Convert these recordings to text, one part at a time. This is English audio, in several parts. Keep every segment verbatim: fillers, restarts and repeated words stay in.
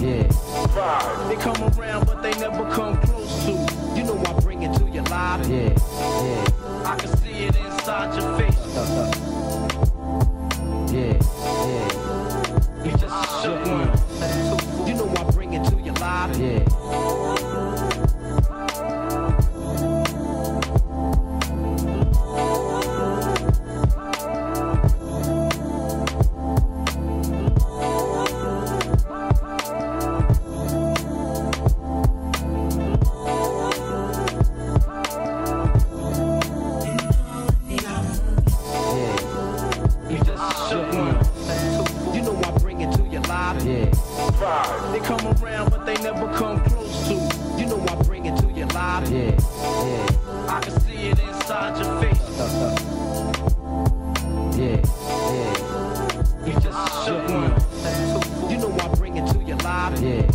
yeah. They come around, but they never come close to. You know I bring it to your life. Yeah, yeah. I can see it inside your face. Yeah, yeah. You just shook one. You know I bring it to your life. Yeah. They come around, but they never come close to. You know I bring it to your life. Yeah, yeah. I can see it inside your face. Yeah, yeah. You just shook one. You know I bring it to your life. Yeah.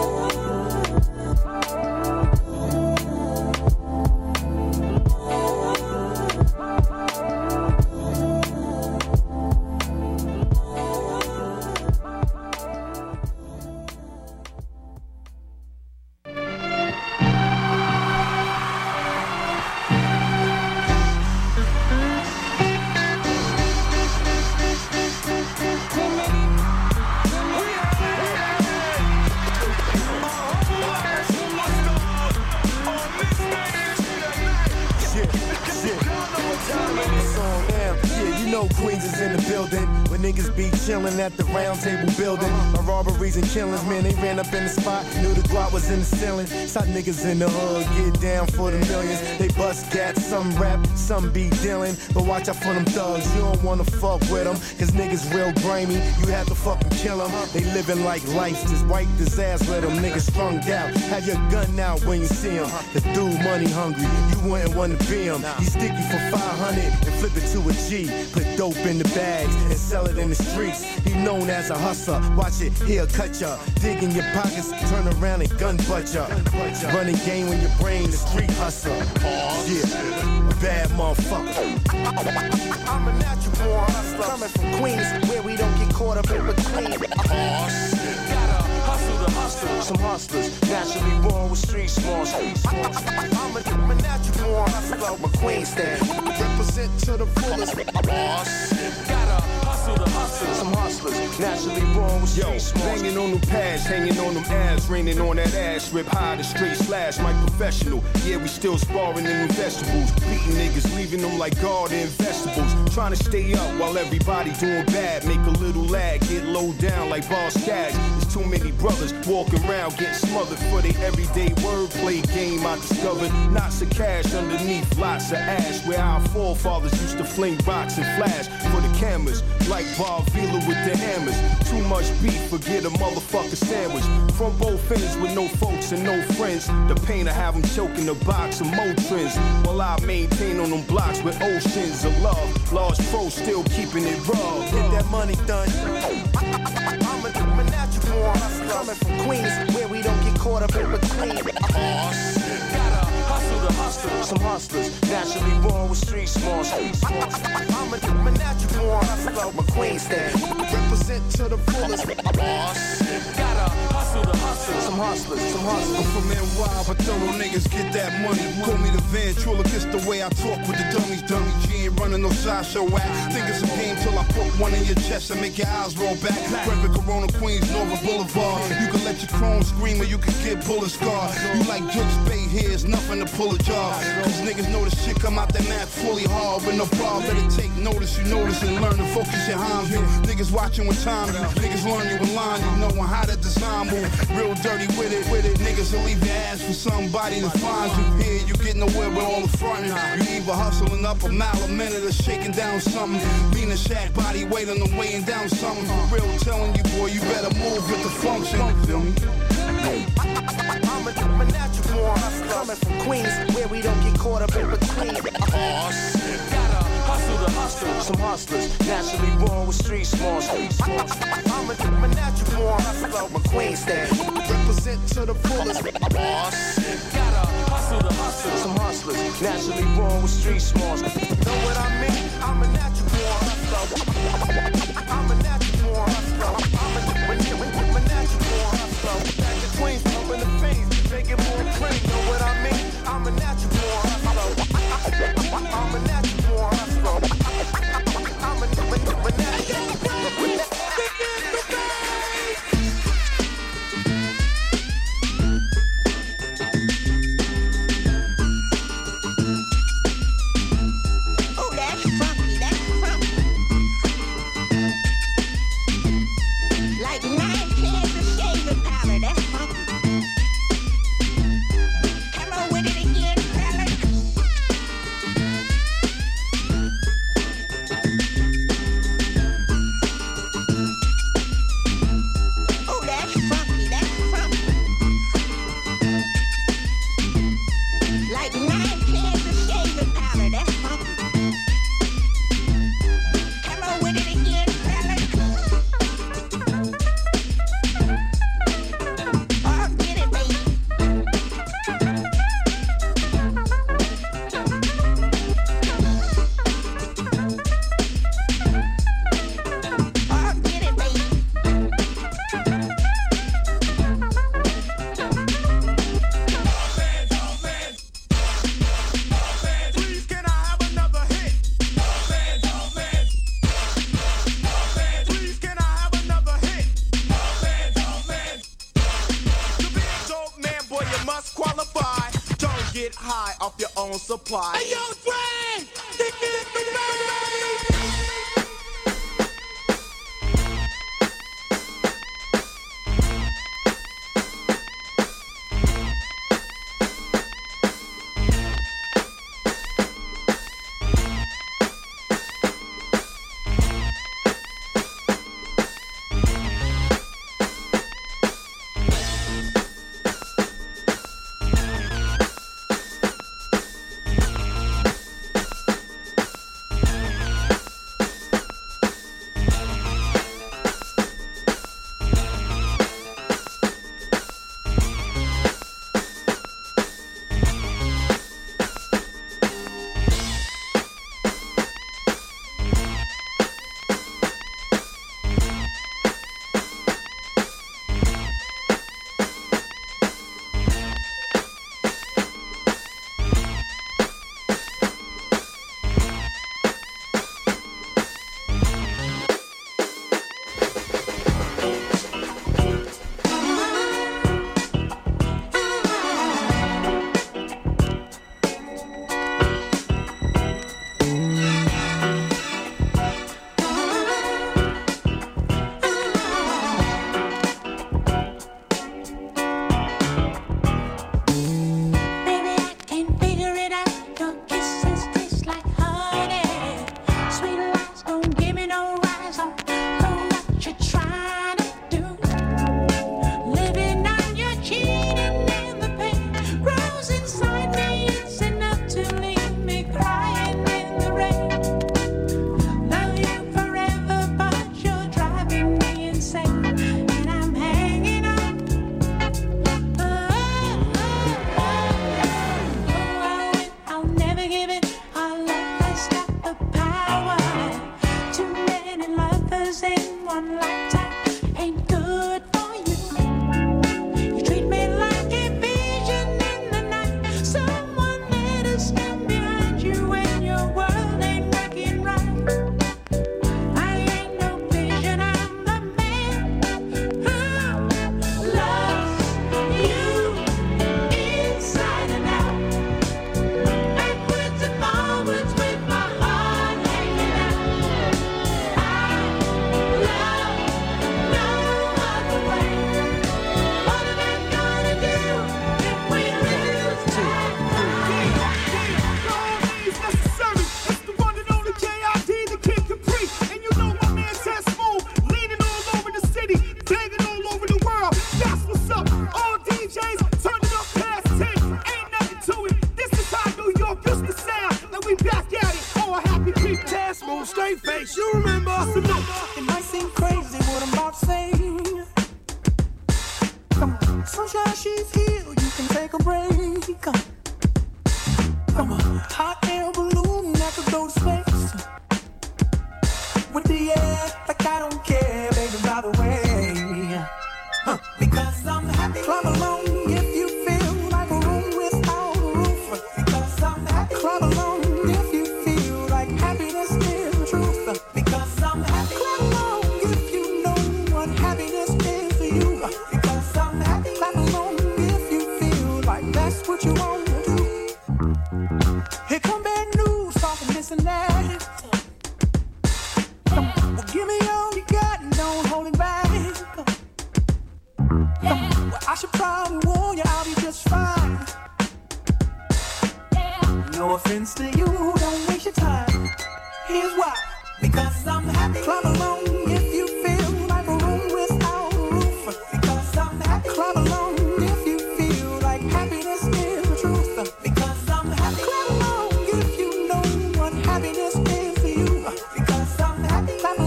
Chillin' at the round table building. My robberies and killings, man, they ran up in the spot. Knew the guap was in the ceiling. Saw niggas in the hood get down for the millions. They bust cats, some rap, some be dealing. But watch out for them thugs, you don't wanna fuck with them. Cause niggas real grimy, you have to fucking kill them. They living like life, just wipe this ass, let them niggas strung out. Have your gun out when you see them. Cause dude money hungry, you wouldn't wanna be him. He stick you for five hundred and flip it to a G. Put dope in the bags and sell it in the streets. He known as a hustler, watch it, he'll cut ya. Dig in your pockets, turn around and gun butt ya. Running game when your brain is street hustler. Yeah, a bad motherfucker. I'm a natural born hustler, coming from Queens, where we don't get caught up in between. Gotta hustle the hustle, some hustlers, naturally born with street smarts. I'm a, I'm a natural born hustler, my Queens stand. Represent to the fullest. Gotta hustle the hustle, some hustlers, naturally born with street smarts. Banging on them pads, hanging on them abs, raining on that ass, rip high to straight slash, my professional. Yeah, we still sparring in them vegetables, beating niggas, leaving them like garden vegetables. Trying to stay up while everybody doing bad, make a little lag, get low down like Boss Cash. There's too many brothers walking around getting smothered for their everyday wordplay game. I discovered knots of cash underneath lots of ash, where our forefathers used to fling rocks and flash for the cameras, like Bob Vila with the hammers. Too much beef, forget a motherfucker sandwich. From both ends with no folks and no friends. The pain to have them choking the box of Motrins, while I maintain on them blocks with oceans of love. Large pro still keeping it raw. Get that money done. I'm a, I'm a natural born hustler, coming from Queens, where we don't get caught up in between. Gotta hustle the hustle, some hustlers, naturally born with street smarts. I'm a, I'm a natural born hustler, my Queens stand. Represent to the fullest. Gotta hustle the hustle, some hustlers, some hustlers. I'm from N Y, but thorough niggas get that money. Call me the ventriloquist, the way I talk with the dummies. Dummy G ain't running no sideshow act. Think it's a game till I put one in your chest and make your eyes roll back. Brevet Corona, Queens, Nova Boulevard. You can let your chrome scream or you can get bullet scarred. You like Judge Spade here, it's nothing to pull a jar. Cause niggas know the shit come out that map fully hard with no problem. Better take notice, you notice and learn to focus your hands. Niggas watching with time, you niggas learn you in line, you knowing how to design move. Real dirty with it, with it. Niggas will leave your ass for somebody to find you. Here you get nowhere with all the frontin'. You either hustling up a mile a minute or shaking down something. Being a shack body weight on them weighing down something. For real telling you boy, you better move with the function. Feel me? I'm a, I'm a natural born hustler, coming from Queens, where we don't get caught up in between. Gotta hustle the hustle, some hustlers, naturally born with street smarts. I'm a, I'm a natural born hustler, my Queens stand. Represent to the fullest. Gotta hustle the hustle, some hustlers, naturally born with street smarts. Know what I mean? I'm a natural born hustler. I'm a natural born hustler. I'm a, I'm a natural born hustler. get high off your own supply. Hey, yo, Dre! This is the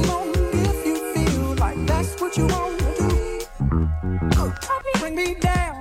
Bring me down.